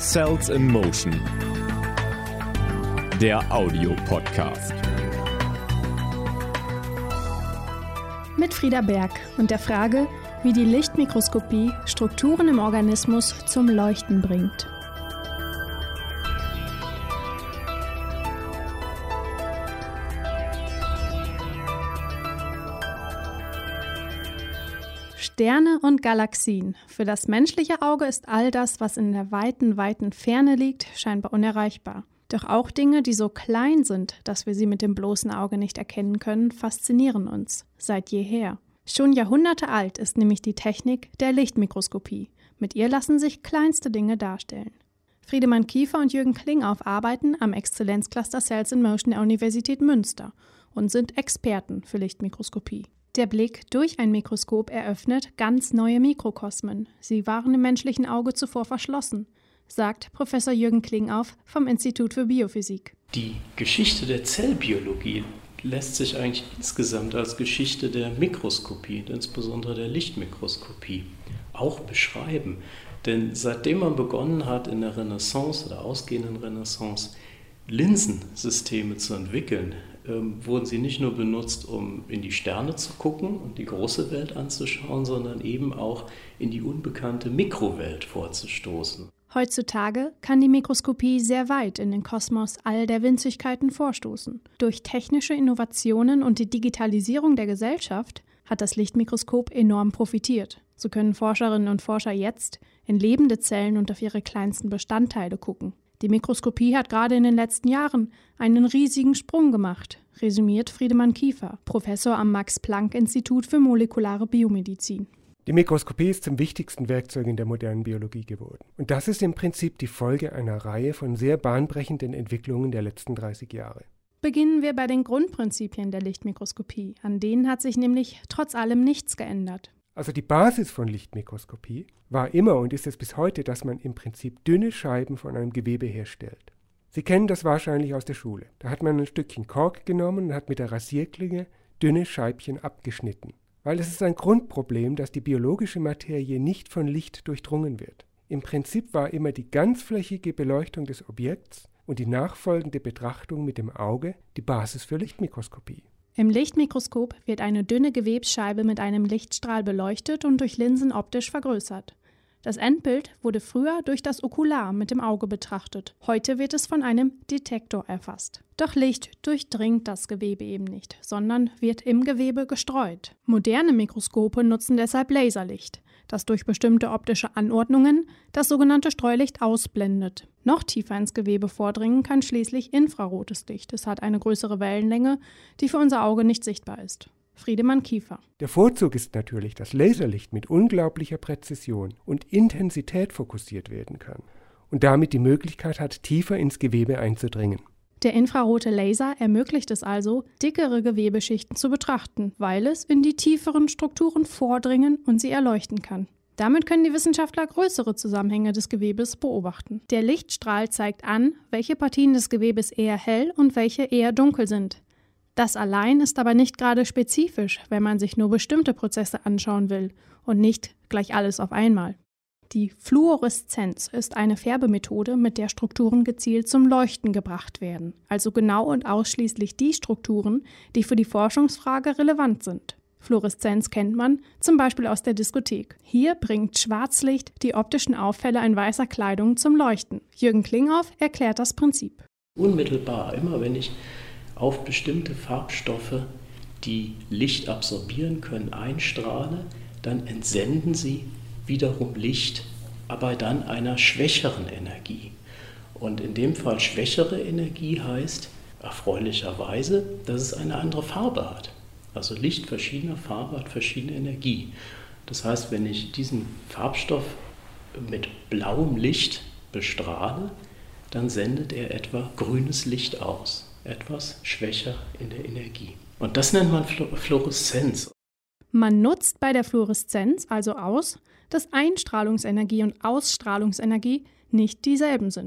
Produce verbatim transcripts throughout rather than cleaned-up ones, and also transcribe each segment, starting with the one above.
Cells in Motion, der Audio-Podcast. Mit Frieda Berg und der Frage, wie die Lichtmikroskopie Strukturen im Organismus zum Leuchten bringt. Sterne und Galaxien. Für das menschliche Auge ist all das, was in der weiten, weiten Ferne liegt, scheinbar unerreichbar. Doch auch Dinge, die so klein sind, dass wir sie mit dem bloßen Auge nicht erkennen können, faszinieren uns, seit jeher. Schon Jahrhunderte alt ist nämlich die Technik der Lichtmikroskopie. Mit ihr lassen sich kleinste Dinge darstellen. Friedemann Kiefer und Jürgen Klingauf arbeiten am Exzellenzcluster Cells in Motion der Universität Münster und sind Experten für Lichtmikroskopie. Der Blick durch ein Mikroskop eröffnet ganz neue Mikrokosmen. Sie waren im menschlichen Auge zuvor verschlossen, sagt Professor Jürgen Klingauf vom Institut für Biophysik. Die Geschichte der Zellbiologie lässt sich eigentlich insgesamt als Geschichte der Mikroskopie, insbesondere der Lichtmikroskopie, auch beschreiben. Denn seitdem man begonnen hat, in der Renaissance oder ausgehenden Renaissance Linsensysteme zu entwickeln, ähm, wurden sie nicht nur benutzt, um in die Sterne zu gucken und die große Welt anzuschauen, sondern eben auch in die unbekannte Mikrowelt vorzustoßen. Heutzutage kann die Mikroskopie sehr weit in den Kosmos all der Winzigkeiten vorstoßen. Durch technische Innovationen und die Digitalisierung der Gesellschaft hat das Lichtmikroskop enorm profitiert. So können Forscherinnen und Forscher jetzt in lebende Zellen und auf ihre kleinsten Bestandteile gucken. Die Mikroskopie hat gerade in den letzten Jahren einen riesigen Sprung gemacht, resümiert Friedemann Kiefer, Professor am Max-Planck-Institut für molekulare Biomedizin. Die Mikroskopie ist zum wichtigsten Werkzeug in der modernen Biologie geworden. Und das ist im Prinzip die Folge einer Reihe von sehr bahnbrechenden Entwicklungen der letzten dreißig Jahre. Beginnen wir bei den Grundprinzipien der Lichtmikroskopie. An denen hat sich nämlich trotz allem nichts geändert. Also die Basis von Lichtmikroskopie war immer und ist es bis heute, dass man im Prinzip dünne Scheiben von einem Gewebe herstellt. Sie kennen das wahrscheinlich aus der Schule. Da hat man ein Stückchen Kork genommen und hat mit der Rasierklinge dünne Scheibchen abgeschnitten. Weil es ist ein Grundproblem, dass die biologische Materie nicht von Licht durchdrungen wird. Im Prinzip war immer die ganzflächige Beleuchtung des Objekts und die nachfolgende Betrachtung mit dem Auge die Basis für Lichtmikroskopie. Im Lichtmikroskop wird eine dünne Gewebsscheibe mit einem Lichtstrahl beleuchtet und durch Linsen optisch vergrößert. Das Endbild wurde früher durch das Okular mit dem Auge betrachtet. Heute wird es von einem Detektor erfasst. Doch Licht durchdringt das Gewebe eben nicht, sondern wird im Gewebe gestreut. Moderne Mikroskope nutzen deshalb Laserlicht, das durch bestimmte optische Anordnungen das sogenannte Streulicht ausblendet. Noch tiefer ins Gewebe vordringen kann schließlich infrarotes Licht. Es hat eine größere Wellenlänge, die für unser Auge nicht sichtbar ist. Friedemann Kiefer. Der Vorzug ist natürlich, dass Laserlicht mit unglaublicher Präzision und Intensität fokussiert werden kann und damit die Möglichkeit hat, tiefer ins Gewebe einzudringen. Der infrarote Laser ermöglicht es also, dickere Gewebeschichten zu betrachten, weil es in die tieferen Strukturen vordringen und sie erleuchten kann. Damit können die Wissenschaftler größere Zusammenhänge des Gewebes beobachten. Der Lichtstrahl zeigt an, welche Partien des Gewebes eher hell und welche eher dunkel sind. Das allein ist aber nicht gerade spezifisch, wenn man sich nur bestimmte Prozesse anschauen will und nicht gleich alles auf einmal. Die Fluoreszenz ist eine Färbemethode, mit der Strukturen gezielt zum Leuchten gebracht werden, also genau und ausschließlich die Strukturen, die für die Forschungsfrage relevant sind. Fluoreszenz kennt man zum Beispiel aus der Diskothek. Hier bringt Schwarzlicht die optischen Auffälle in weißer Kleidung zum Leuchten. Jürgen Klingauf erklärt das Prinzip. Unmittelbar, immer wenn ich auf bestimmte Farbstoffe, die Licht absorbieren können, einstrahle, dann entsenden sie wiederum Licht, aber dann einer schwächeren Energie. Und in dem Fall schwächere Energie heißt erfreulicherweise, dass es eine andere Farbe hat. Also Licht verschiedener Farbe hat verschiedene Energie. Das heißt, wenn ich diesen Farbstoff mit blauem Licht bestrahle, dann sendet er etwa grünes Licht aus, etwas schwächer in der Energie. Und das nennt man Fluoreszenz. Man nutzt bei der Fluoreszenz also aus, dass Einstrahlungsenergie und Ausstrahlungsenergie nicht dieselben sind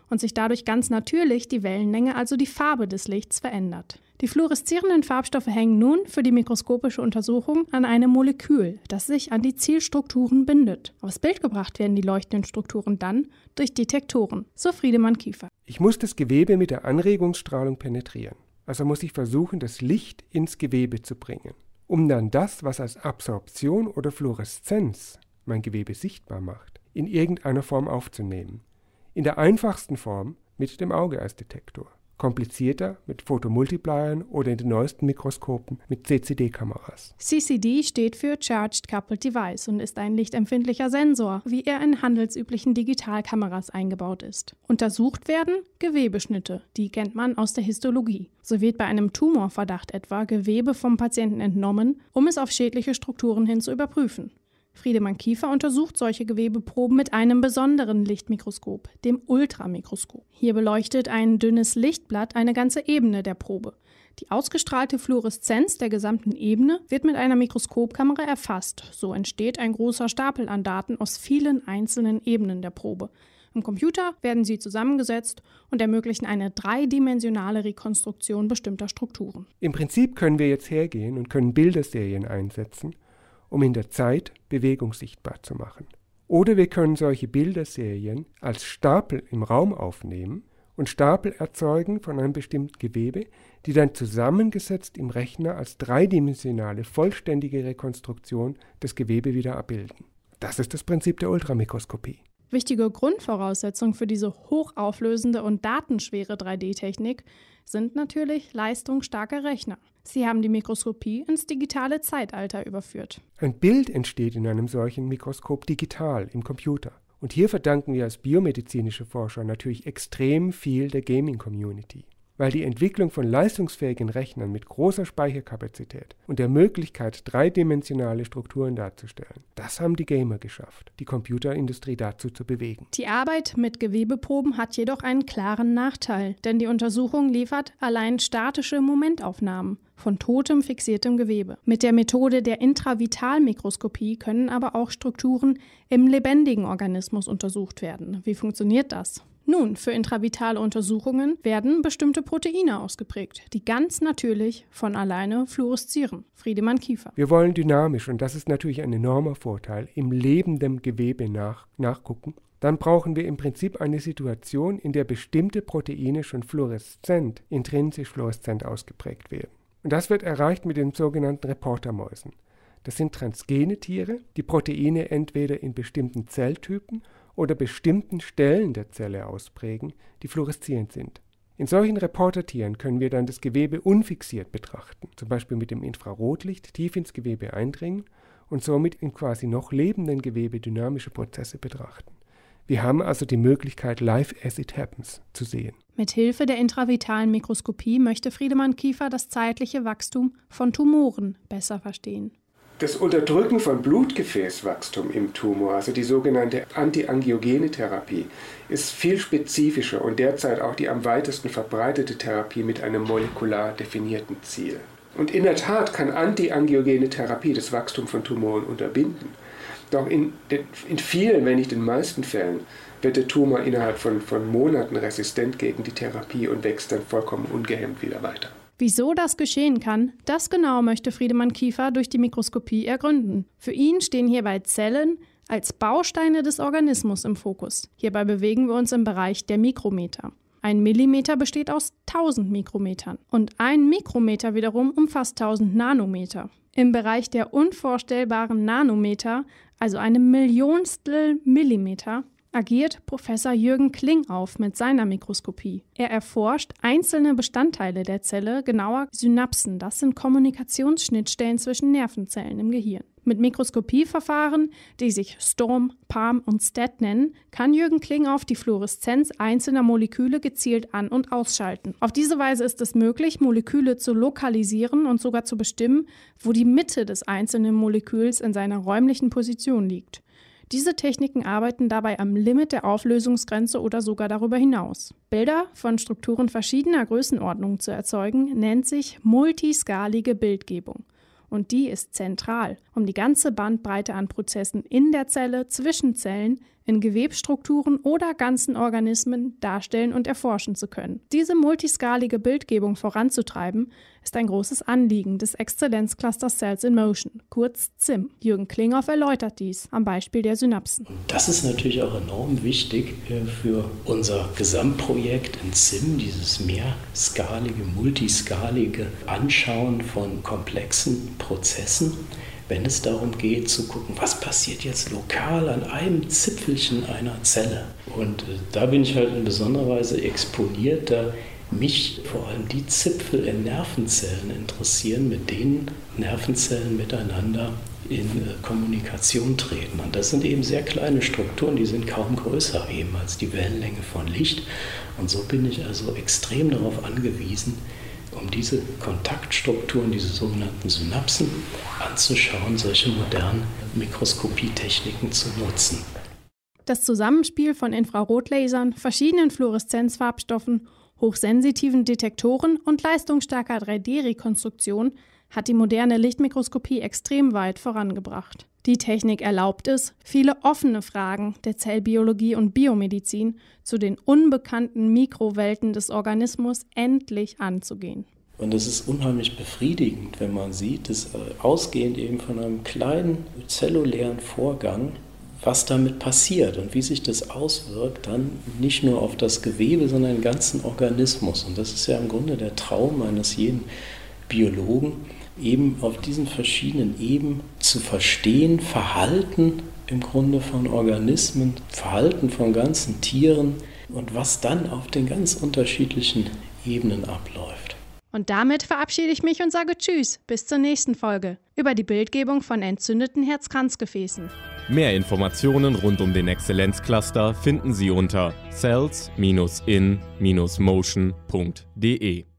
und sich dadurch ganz natürlich die Wellenlänge, also die Farbe des Lichts, verändert. Die fluoreszierenden Farbstoffe hängen nun für die mikroskopische Untersuchung an einem Molekül, das sich an die Zielstrukturen bindet. Aufs Bild gebracht werden die leuchtenden Strukturen dann durch Detektoren, so Friedemann Kiefer. Ich muss das Gewebe mit der Anregungsstrahlung penetrieren. Also muss ich versuchen, das Licht ins Gewebe zu bringen, um dann das, was als Absorption oder Fluoreszenz mein Gewebe sichtbar macht, in irgendeiner Form aufzunehmen. In der einfachsten Form mit dem Auge als Detektor. Komplizierter mit Photomultipliern oder in den neuesten Mikroskopen mit C C D-Kameras. C C D steht für Charged Coupled Device und ist ein lichtempfindlicher Sensor, wie er in handelsüblichen Digitalkameras eingebaut ist. Untersucht werden Gewebeschnitte, die kennt man aus der Histologie. So wird bei einem Tumorverdacht etwa Gewebe vom Patienten entnommen, um es auf schädliche Strukturen hin zu überprüfen. Friedemann Kiefer untersucht solche Gewebeproben mit einem besonderen Lichtmikroskop, dem Ultramikroskop. Hier beleuchtet ein dünnes Lichtblatt eine ganze Ebene der Probe. Die ausgestrahlte Fluoreszenz der gesamten Ebene wird mit einer Mikroskopkamera erfasst. So entsteht ein großer Stapel an Daten aus vielen einzelnen Ebenen der Probe. Im Computer werden sie zusammengesetzt und ermöglichen eine dreidimensionale Rekonstruktion bestimmter Strukturen. Im Prinzip können wir jetzt hergehen und können Bilderserien einsetzen, um in der Zeit Bewegung sichtbar zu machen. Oder wir können solche Bilderserien als Stapel im Raum aufnehmen und Stapel erzeugen von einem bestimmten Gewebe, die dann zusammengesetzt im Rechner als dreidimensionale, vollständige Rekonstruktion das Gewebe wieder abbilden. Das ist das Prinzip der Ultramikroskopie. Wichtige Grundvoraussetzungen für diese hochauflösende und datenschwere drei D-Technik sind natürlich leistungsstarke Rechner. Sie haben die Mikroskopie ins digitale Zeitalter überführt. Ein Bild entsteht in einem solchen Mikroskop digital im Computer. Und hier verdanken wir als biomedizinische Forscher natürlich extrem viel der Gaming-Community. Weil die Entwicklung von leistungsfähigen Rechnern mit großer Speicherkapazität und der Möglichkeit, dreidimensionale Strukturen darzustellen, das haben die Gamer geschafft, die Computerindustrie dazu zu bewegen. Die Arbeit mit Gewebeproben hat jedoch einen klaren Nachteil, denn die Untersuchung liefert allein statische Momentaufnahmen von totem, fixiertem Gewebe. Mit der Methode der Intravitalmikroskopie können aber auch Strukturen im lebendigen Organismus untersucht werden. Wie funktioniert das? Nun, für intravitale Untersuchungen werden bestimmte Proteine ausgeprägt, die ganz natürlich von alleine fluoreszieren. Friedemann Kiefer. Wir wollen dynamisch, und das ist natürlich ein enormer Vorteil, im lebenden Gewebe nach, nachgucken. Dann brauchen wir im Prinzip eine Situation, in der bestimmte Proteine schon fluoreszent, intrinsisch fluoreszent ausgeprägt werden. Und das wird erreicht mit den sogenannten Reportermäusen. Das sind transgene Tiere, die Proteine entweder in bestimmten Zelltypen oder bestimmten Stellen der Zelle ausprägen, die fluoreszierend sind. In solchen Reportertieren können wir dann das Gewebe unfixiert betrachten, zum Beispiel mit dem Infrarotlicht tief ins Gewebe eindringen und somit im quasi noch lebenden Gewebe dynamische Prozesse betrachten. Wir haben also die Möglichkeit, live as it happens zu sehen. Mit Hilfe der intravitalen Mikroskopie möchte Friedemann Kiefer das zeitliche Wachstum von Tumoren besser verstehen. Das Unterdrücken von Blutgefäßwachstum im Tumor, also die sogenannte antiangiogene Therapie, ist viel spezifischer und derzeit auch die am weitesten verbreitete Therapie mit einem molekular definierten Ziel. Und in der Tat kann antiangiogene Therapie das Wachstum von Tumoren unterbinden. Doch in, in vielen, wenn nicht in den meisten Fällen, wird der Tumor innerhalb von, von Monaten resistent gegen die Therapie und wächst dann vollkommen ungehemmt wieder weiter. Wieso das geschehen kann, das genau möchte Friedemann Kiefer durch die Mikroskopie ergründen. Für ihn stehen hierbei Zellen als Bausteine des Organismus im Fokus. Hierbei bewegen wir uns im Bereich der Mikrometer. Ein Millimeter besteht aus tausend Mikrometern und ein Mikrometer wiederum umfasst tausend Nanometer. Im Bereich der unvorstellbaren Nanometer, also einem Millionstel Millimeter, agiert Professor Jürgen Kling auf mit seiner Mikroskopie. Er erforscht einzelne Bestandteile der Zelle, genauer Synapsen. Das sind Kommunikationsschnittstellen zwischen Nervenzellen im Gehirn. Mit Mikroskopieverfahren, die sich Storm, Palm und Stat nennen, kann Jürgen Kling auf die Fluoreszenz einzelner Moleküle gezielt an- und ausschalten. Auf diese Weise ist es möglich, Moleküle zu lokalisieren und sogar zu bestimmen, wo die Mitte des einzelnen Moleküls in seiner räumlichen Position liegt. Diese Techniken arbeiten dabei am Limit der Auflösungsgrenze oder sogar darüber hinaus. Bilder von Strukturen verschiedener Größenordnungen zu erzeugen, nennt sich multiskalige Bildgebung. Und die ist zentral, um die ganze Bandbreite an Prozessen in der Zelle, zwischen Zellen, in Gewebsstrukturen oder ganzen Organismen darstellen und erforschen zu können. Diese multiskalige Bildgebung voranzutreiben, ist ein großes Anliegen des Exzellenzclusters Cells in Motion, kurz C I M. Jürgen Klinghoff erläutert dies am Beispiel der Synapsen. Das ist natürlich auch enorm wichtig für unser Gesamtprojekt in C I M, dieses mehrskalige, multiskalige Anschauen von komplexen Prozessen, wenn es darum geht zu gucken, was passiert jetzt lokal an einem Zipfelchen einer Zelle. Und äh, da bin ich halt in besonderer Weise exponiert, da mich vor allem die Zipfel in Nervenzellen interessieren, mit denen Nervenzellen miteinander in äh, Kommunikation treten. Und das sind eben sehr kleine Strukturen, die sind kaum größer eben als die Wellenlänge von Licht. Und so bin ich also extrem darauf angewiesen, um diese Kontaktstrukturen, diese sogenannten Synapsen anzuschauen, solche modernen Mikroskopietechniken zu nutzen. Das Zusammenspiel von Infrarotlasern, verschiedenen Fluoreszenzfarbstoffen, hochsensitiven Detektoren und leistungsstarker drei D Rekonstruktion hat die moderne Lichtmikroskopie extrem weit vorangebracht. Die Technik erlaubt es, viele offene Fragen der Zellbiologie und Biomedizin zu den unbekannten Mikrowelten des Organismus endlich anzugehen. Und es ist unheimlich befriedigend, wenn man sieht, dass ausgehend eben von einem kleinen zellulären Vorgang, was damit passiert und wie sich das auswirkt, dann nicht nur auf das Gewebe, sondern den ganzen Organismus. Und das ist ja im Grunde der Traum eines jeden Biologen, eben auf diesen verschiedenen Ebenen zu verstehen, Verhalten im Grunde von Organismen, Verhalten von ganzen Tieren und was dann auf den ganz unterschiedlichen Ebenen abläuft. Und damit verabschiede ich mich und sage Tschüss, bis zur nächsten Folge über die Bildgebung von entzündeten Herzkranzgefäßen. Mehr Informationen rund um den Exzellenzcluster finden Sie unter cells Bindestrich in Bindestrich motion punkt de.